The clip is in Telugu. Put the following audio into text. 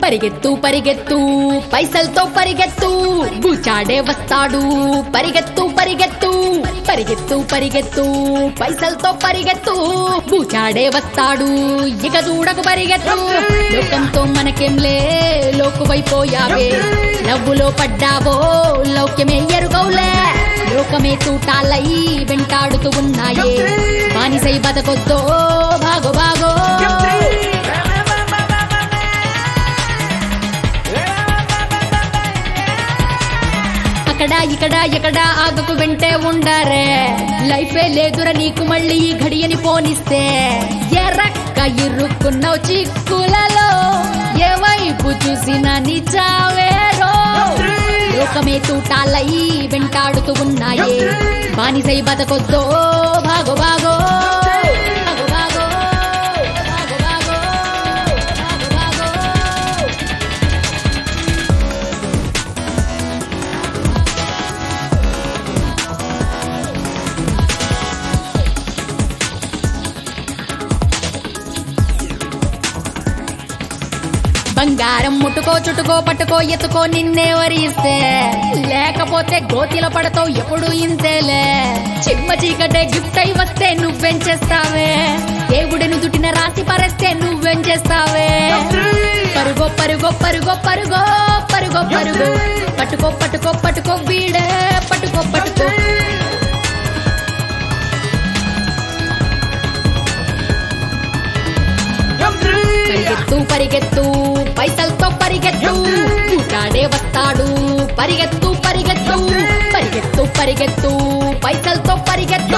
పరిగెత్తు పరిగెత్తు పైసలతో పరిగెత్తు బూచాడే వస్తాడు పరిగెత్తు పరిగెత్తు పరిగెత్తు పరిగెత్తు పైసలతో పరిగెత్తు బూచాడే వస్తాడు ఇక దూడకు పరిగెత్తు లోకంతో మనకేంలే లోకువైపోయావే నవ్వులో పడ్డావో లౌక్యమే ఎరుగవులే లోకమే తూటాలై వెంటాడుతూ ఉన్నాయే బానిసై బతకొద్దో బాగో బాగో అక్కడ ఇక్కడ ఎక్కడ ఆగకు వెంటే ఉండరే లైఫే లేదురా నీకు మళ్ళీ ఈ ఘడియని పోనిస్తే ఎరక్క ఇరుక్కున్నావు చిక్కులలో ఏ వైపు చూసినా నీ చావేరో లోకమే తూటాలై వెంటాడుతూ ఉన్నాయే బానిసై బతకొద్దో బాగో బాగో బంగారం ముట్టుకో చుట్టుకో పట్టుకో ఎత్తుకో నిన్నే వరిస్తే లేకపోతే గోతిలో పడతావు ఎప్పుడు ఇంతేలే చిమ్మ చీకటే గిఫ్ట్ అయి వస్తే నువ్వేం చేస్తావే దేవుడిని దుట్టిన రాసి పరేస్తే నువ్వేం చేస్తావే పరుగో పరుగో పరుగో పరుగో పరుగో పరుగో పట్టుకో పట్టుకో పట్టుకో వీడే పట్టుకో పట్టుకో పరిగెత్తు పరిగెత్తు పైసలతో పరిగెత్తు బూచాడే వస్తాడు పరిగెత్తు పరిగెత్తు పరిగెత్తు పరిగెత్తు పైసలతో పరిగెత్తు